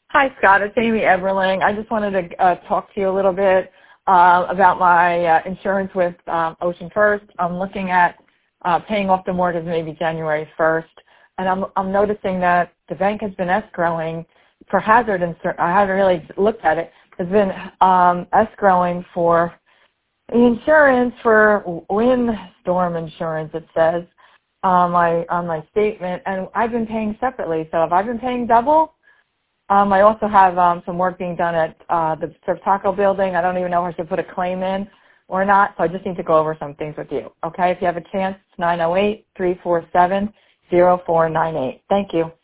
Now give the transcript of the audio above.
Hi, Scott. It's Amy Everling. I just wanted to talk to you a little bit about my insurance with Ocean First. I'm looking at paying off the mortgage maybe January 1st, and I'm noticing that the bank has been escrowing for hazard insurance. I haven't really looked at it. It's been escrowing for the insurance for windstorm insurance, it says on my statement, and I've been paying separately. So have I been paying double? I also have some work being done at the Surf Taco building. I don't even know if I should put a claim in or not, so I just need to go over some things with you. Okay, if you have a chance, it's 908-347-0498. Thank you.